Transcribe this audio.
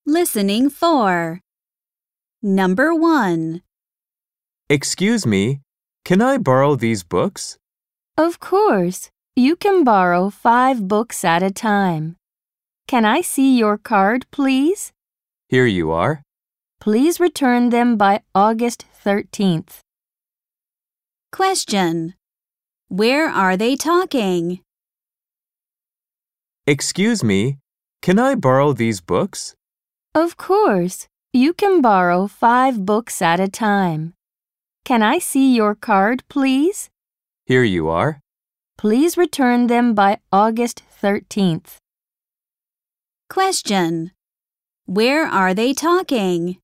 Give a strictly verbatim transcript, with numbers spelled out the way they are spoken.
Listening four. Number one. Excuse me, can I borrow these books? Of course. You can borrow five books at a time. Can I see your card, please? Here you are. Please return them by August thirteenth. Question. Where are they talking? Excuse me, can I borrow these books? Of course. You can borrow five books at a time. Can I see your card, please? Here you are. Please return them by August thirteenth. Question. Where are they talking?